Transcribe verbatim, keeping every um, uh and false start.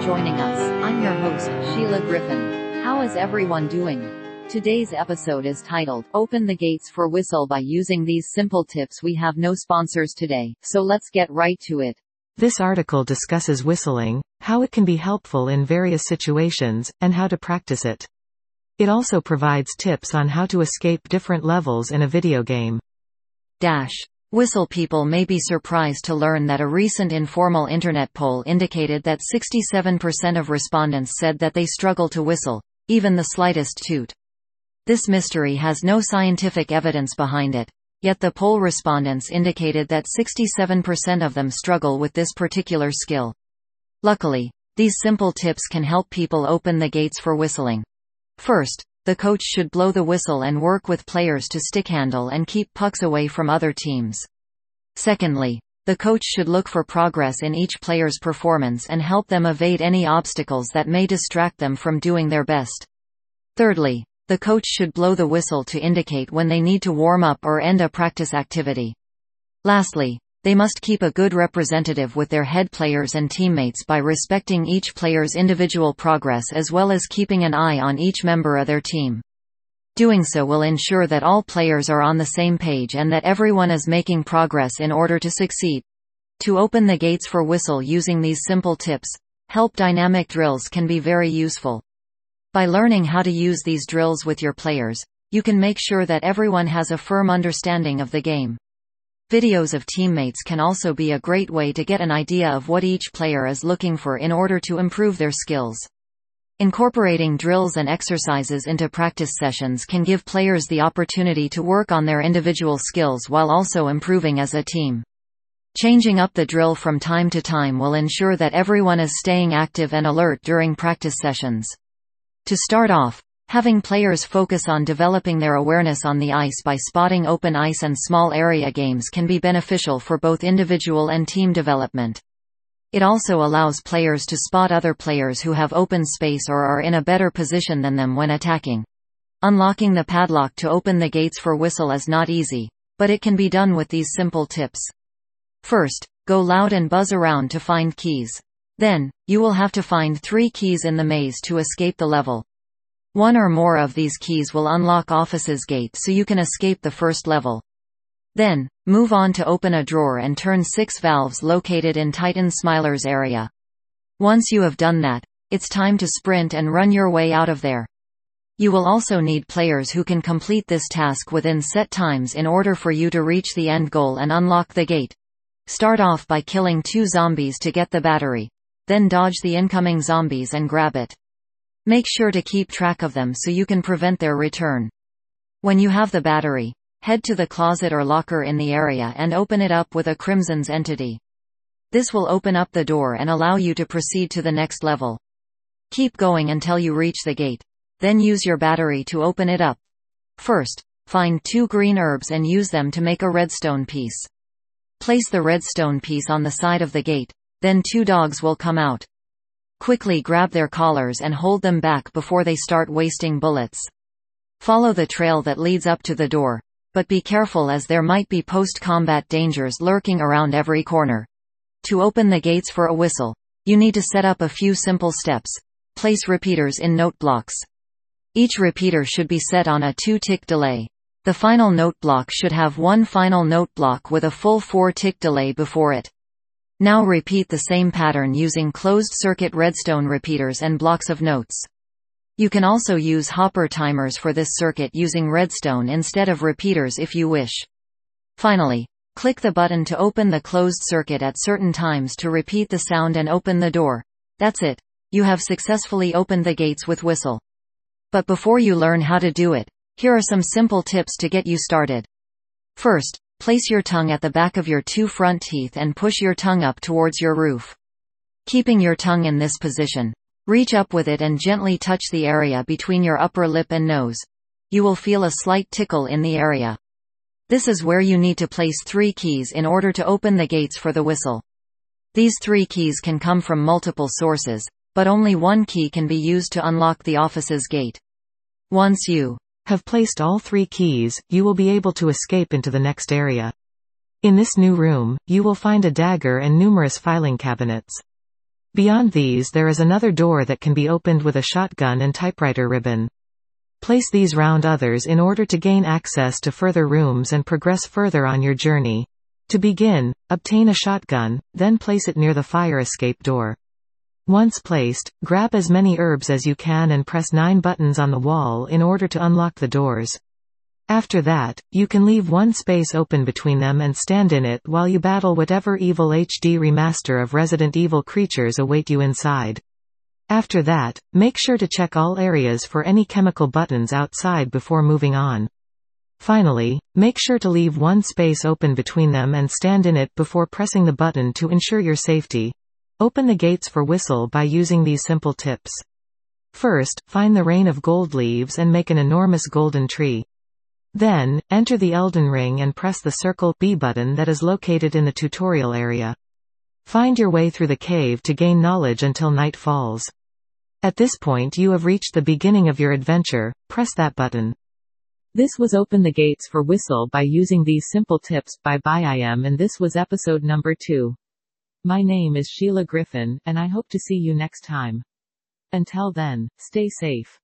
joining us. I'm your host, Sheila Griffin. How is everyone doing? Today's episode is titled, Open the Gates for Whistle by using these simple tips. We have no sponsors today, so let's get right to it. This article discusses whistling, how it can be helpful in various situations, and how to practice it. It also provides tips on how to escape different levels in a video game. Dash. Whistle people may be surprised to learn that a recent informal internet poll indicated that sixty-seven percent of respondents said that they struggle to whistle, even the slightest toot. This mystery has no scientific evidence behind it, yet the poll respondents indicated that sixty-seven percent of them struggle with this particular skill. Luckily, these simple tips can help people open the gates for whistling. First, the coach should blow the whistle and work with players to stickhandle and keep pucks away from other teams. Secondly, the coach should look for progress in each player's performance and help them evade any obstacles that may distract them from doing their best. Thirdly, the coach should blow the whistle to indicate when they need to warm up or end a practice activity. Lastly, they must keep a good representative with their head players and teammates by respecting each player's individual progress as well as keeping an eye on each member of their team. Doing so will ensure that all players are on the same page and that everyone is making progress in order to succeed. To open the gates for whistle using these simple tips, help dynamic drills can be very useful. By learning how to use these drills with your players, you can make sure that everyone has a firm understanding of the game. Videos of teammates can also be a great way to get an idea of what each player is looking for in order to improve their skills. Incorporating drills and exercises into practice sessions can give players the opportunity to work on their individual skills while also improving as a team. Changing up the drill from time to time will ensure that everyone is staying active and alert during practice sessions. To start off, having players focus on developing their awareness on the ice by spotting open ice and small area games can be beneficial for both individual and team development. It also allows players to spot other players who have open space or are in a better position than them when attacking. Unlocking the padlock to open the gates for whistle is not easy, but it can be done with these simple tips. First, go loud and buzz around to find keys. Then, you will have to find three keys in the maze to escape the level. One or more of these keys will unlock Office's gate so you can escape the first level. Then, move on to open a drawer and turn six valves located in Titan Smiler's area. Once you have done that, it's time to sprint and run your way out of there. You will also need players who can complete this task within set times in order for you to reach the end goal and unlock the gate. Start off by killing two zombies to get the battery. Then dodge the incoming zombies and grab it. Make sure to keep track of them so you can prevent their return. When you have the battery, head to the closet or locker in the area and open it up with a Crimson's entity. This will open up the door and allow you to proceed to the next level. Keep going until you reach the gate. Then use your battery to open it up. First, find two green herbs and use them to make a redstone piece. Place the redstone piece on the side of the gate, then two dogs will come out. Quickly grab their collars and hold them back before they start wasting bullets. Follow the trail that leads up to the door, but be careful as there might be post-combat dangers lurking around every corner. To open the gates for a whistle, you need to set up a few simple steps. Place repeaters in note blocks. Each repeater should be set on a two-tick delay. The final note block should have one final note block with a full four-tick delay before it. Now repeat the same pattern using closed-circuit redstone repeaters and blocks of notes. You can also use hopper timers for this circuit using redstone instead of repeaters if you wish. Finally, click the button to open the closed circuit at certain times to repeat the sound and open the door. That's it. You have successfully opened the gates with whistle. But before you learn how to do it, here are some simple tips to get you started. First, place your tongue at the back of your two front teeth and push your tongue up towards your roof. Keeping your tongue in this position, reach up with it and gently touch the area between your upper lip and nose. You will feel a slight tickle in the area. This is where you need to place three keys in order to open the gates for the whistle. These three keys can come from multiple sources, but only one key can be used to unlock the Office's gate. Once you have placed all three keys, you will be able to escape into the next area. In this new room, you will find a dagger and numerous filing cabinets. Beyond these there is another door that can be opened with a shotgun and typewriter ribbon. Place these round others in order to gain access to further rooms and progress further on your journey. To begin, obtain a shotgun, then place it near the fire escape door. Once placed, grab as many herbs as you can and press nine buttons on the wall in order to unlock the doors. After that, you can leave one space open between them and stand in it while you battle whatever evil H D remaster of Resident Evil creatures await you inside. After that, make sure to check all areas for any chemical buttons outside before moving on. Finally, make sure to leave one space open between them and stand in it before pressing the button to ensure your safety. Open the gates for Whistle by using these simple tips. First, find the rain of gold leaves and make an enormous golden tree. Then, enter the Elden Ring and press the circle B button that is located in the tutorial area. Find your way through the cave to gain knowledge until night falls. At this point you have reached the beginning of your adventure, press that button. This was Open the Gates for Whistle by using these simple tips by ByIam, and this was episode number two. My name is Sheila Griffin, and I hope to see you next time. Until then, stay safe.